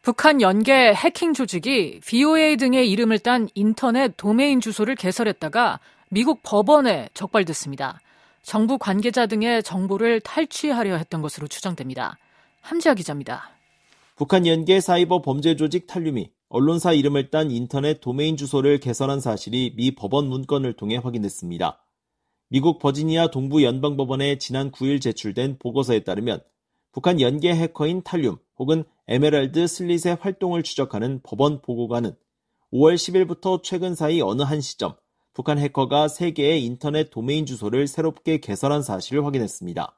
북한 연계 해킹 조직이 VOA 등의 이름을 딴 인터넷 도메인 주소를 개설했다가 미국 법원에 적발됐습니다. 정부 관계자 등의 정보를 탈취하려 했던 것으로 추정됩니다. 함지아 기자입니다. 북한 연계 사이버 범죄 조직 탈륨이 언론사 이름을 딴 인터넷 도메인 주소를 개설한 사실이 미 법원 문건을 통해 확인됐습니다. 미국 버지니아 동부 연방법원에 지난 9일 제출된 보고서에 따르면 북한 연계 해커인 탈륨 혹은 에메랄드 슬릿의 활동을 추적하는 법원 보고관은 5월 10일부터 최근 사이 어느 한 시점 북한 해커가 3개의 인터넷 도메인 주소를 새롭게 개설한 사실을 확인했습니다.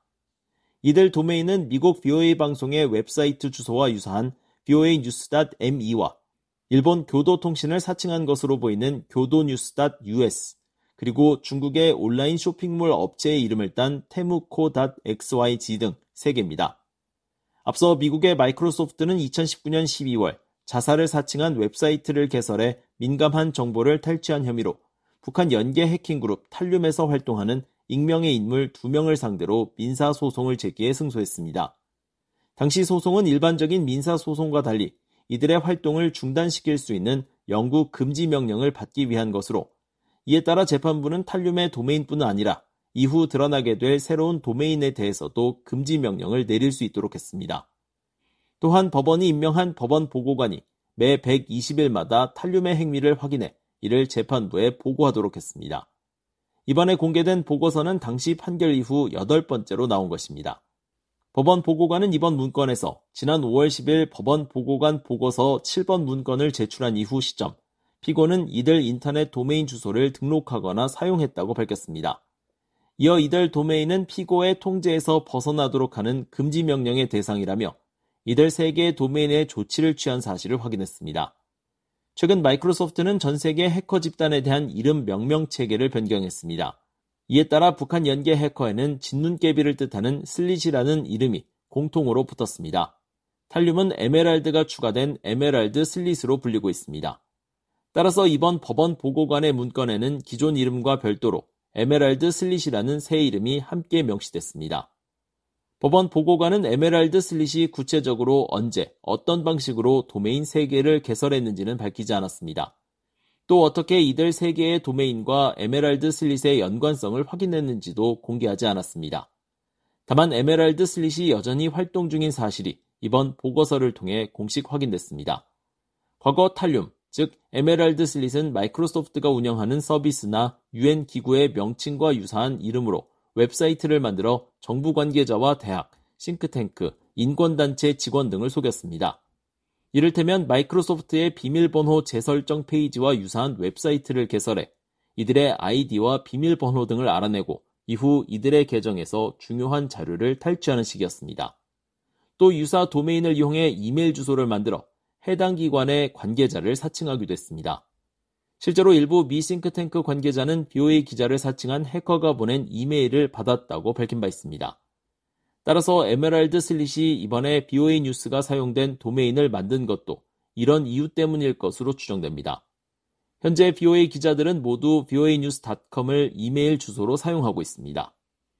이들 도메인은 미국 VOA 방송의 웹사이트 주소와 유사한 voanews.me와 일본 교도통신을 사칭한 것으로 보이는 교도뉴스.us 그리고 중국의 온라인 쇼핑몰 업체의 이름을 딴 temuco.xyz 등 3개입니다. 앞서 미국의 마이크로소프트는 2019년 12월 자사를 사칭한 웹사이트를 개설해 민감한 정보를 탈취한 혐의로 북한 연계 해킹그룹 탈륨에서 활동하는 익명의 인물 2명을 상대로 민사소송을 제기해 승소했습니다. 당시 소송은 일반적인 민사소송과 달리 이들의 활동을 중단시킬 수 있는 영구 금지 명령을 받기 위한 것으로 이에 따라 재판부는 탈륨의 도메인뿐 아니라 이후 드러나게 될 새로운 도메인에 대해서도 금지 명령을 내릴 수 있도록 했습니다. 또한 법원이 임명한 법원 보고관이 매 120일마다 탈륨의 행위를 확인해 이를 재판부에 보고하도록 했습니다. 이번에 공개된 보고서는 당시 판결 이후 8번째로 나온 것입니다. 법원 보고관은 이번 문건에서 지난 5월 10일 법원 보고관 보고서 7번 문건을 제출한 이후 시점, 피고는 이들 인터넷 도메인 주소를 등록하거나 사용했다고 밝혔습니다. 이어 이들 도메인은 피고의 통제에서 벗어나도록 하는 금지 명령의 대상이라며 이들 3개의 도메인의 조치를 취한 사실을 확인했습니다. 최근 마이크로소프트는 전 세계 해커 집단에 대한 이름 명명 체계를 변경했습니다. 이에 따라 북한 연계 해커에는 진눈깨비를 뜻하는 슬릿이라는 이름이 공통으로 붙었습니다. 탈륨은 에메랄드가 추가된 에메랄드 슬릿으로 불리고 있습니다. 따라서 이번 법원 보고관의 문건에는 기존 이름과 별도로 에메랄드 슬릿이라는 새 이름이 함께 명시됐습니다. 법원 보고관은 에메랄드 슬릿이 구체적으로 언제, 어떤 방식으로 도메인 3개를 개설했는지는 밝히지 않았습니다. 또 어떻게 이들 3개의 도메인과 에메랄드 슬릿의 연관성을 확인했는지도 공개하지 않았습니다. 다만 에메랄드 슬릿이 여전히 활동 중인 사실이 이번 보고서를 통해 공식 확인됐습니다. 과거 탈륨, 즉 에메랄드 슬릿은 마이크로소프트가 운영하는 서비스나 UN 기구의 명칭과 유사한 이름으로 웹사이트를 만들어 정부 관계자와 대학, 싱크탱크, 인권단체 직원 등을 속였습니다. 이를테면 마이크로소프트의 비밀번호 재설정 페이지와 유사한 웹사이트를 개설해 이들의 아이디와 비밀번호 등을 알아내고 이후 이들의 계정에서 중요한 자료를 탈취하는 식이었습니다. 또 유사 도메인을 이용해 이메일 주소를 만들어 해당 기관의 관계자를 사칭하기도 했습니다. 실제로 일부 미 싱크탱크 관계자는 VOA 기자를 사칭한 해커가 보낸 이메일을 받았다고 밝힌 바 있습니다. 따라서 에메랄드 슬릿이 이번에 VOA 뉴스가 사용된 도메인을 만든 것도 이런 이유 때문일 것으로 추정됩니다. 현재 VOA 기자들은 모두 voanews.com을 이메일 주소로 사용하고 있습니다.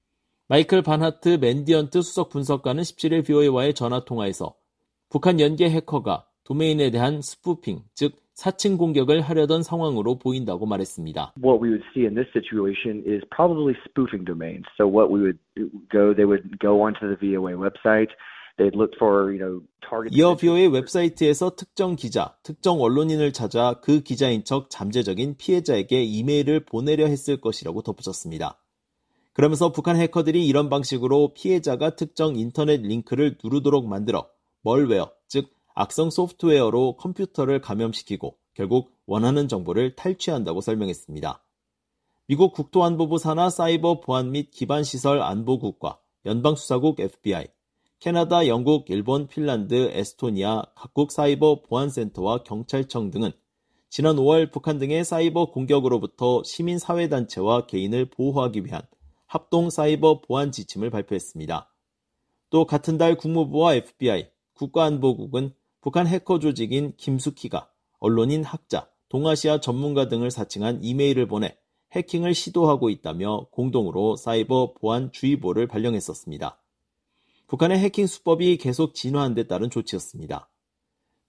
마이클 반하트 맨디언트 수석 분석가는 17일 VOA와의 전화통화에서 북한 연계 해커가 도메인에 대한 스푸핑, 즉 사칭 공격을 하려던 상황으로 보인다고 말했습니다. What we would see in this situation is probably spoofing domains. So what we would go, they would go onto the VOA website. They'd look for, target. 이어 VOA 웹사이트에서 특정 기자, 특정 언론인을 찾아 그 기자인 척 잠재적인 피해자에게 이메일을 보내려 했을 것이라고 덧붙였습니다. 그러면서 북한 해커들이 이런 방식으로 피해자가 특정 인터넷 링크를 누르도록 만들어 멀웨어, 즉 악성 소프트웨어로 컴퓨터를 감염시키고 결국 원하는 정보를 탈취한다고 설명했습니다. 미국 국토안보부 산하 사이버 보안 및 기반시설 안보국과 연방수사국 FBI, 캐나다, 영국, 일본, 핀란드, 에스토니아 각국 사이버 보안센터와 경찰청 등은 지난 5월 북한 등의 사이버 공격으로부터 시민사회단체와 개인을 보호하기 위한 합동 사이버 보안 지침을 발표했습니다. 또 같은 달 국무부와 FBI, 국가안보국은 북한 해커 조직인 김숙희가 언론인, 학자, 동아시아 전문가 등을 사칭한 이메일을 보내 해킹을 시도하고 있다며 공동으로 사이버 보안 주의보를 발령했었습니다. 북한의 해킹 수법이 계속 진화한 데 따른 조치였습니다.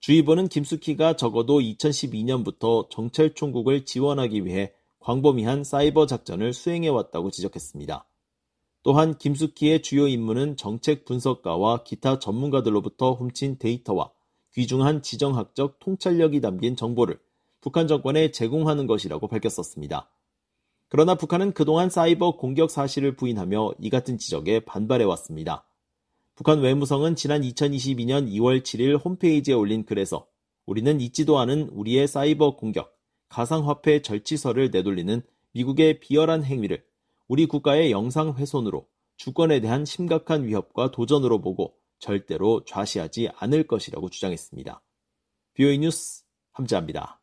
주의보는 김숙희가 적어도 2012년부터 정찰총국을 지원하기 위해 광범위한 사이버 작전을 수행해왔다고 지적했습니다. 또한 김숙희의 주요 임무는 정책 분석가와 기타 전문가들로부터 훔친 데이터와 귀중한 지정학적 통찰력이 담긴 정보를 북한 정권에 제공하는 것이라고 밝혔었습니다. 그러나 북한은 그동안 사이버 공격 사실을 부인하며 이 같은 지적에 반발해왔습니다. 북한 외무성은 지난 2022년 2월 7일 홈페이지에 올린 글에서 우리는 잊지도 않은 우리의 사이버 공격, 가상화폐 절취설을 내돌리는 미국의 비열한 행위를 우리 국가의 영상 훼손으로 주권에 대한 심각한 위협과 도전으로 보고 절대로 좌시하지 않을 것이라고 주장했습니다. BOE 뉴스 함재합니다.